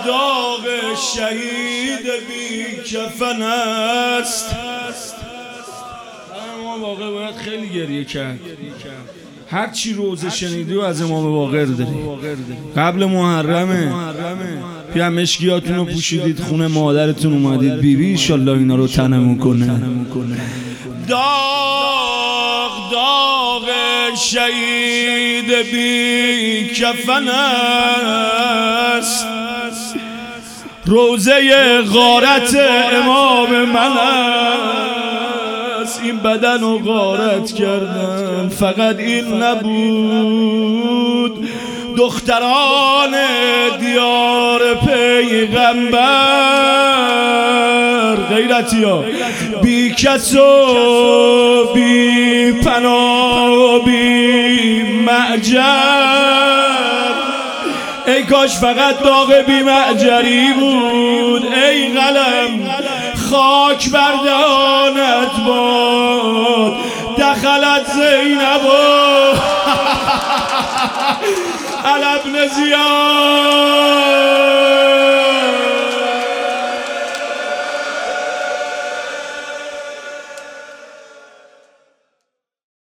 داغ شهید بی کفن است. امام باقر باید خیلی گریه کرد. هر چی روزه شنیدی و از امام باقر داری. قبل محرمه پیا مشکیاتون رو پوشیدید، خونه مادرتون اومدید، بیبی انشالله اینا رو تنمون کنه. داغ داغ شهید بی کفن است، روزه غارت امام من است. این بدن رو غارت کردن، فقط این نبود، دختران دیار پیغمبر غیرتی ها بی کس و بی پناه و بی معجر. ای کاش فقط داغ بی معجری بود. ای قلم خاک بر دهانت باد، دخلت زینب علی ابن زیاد.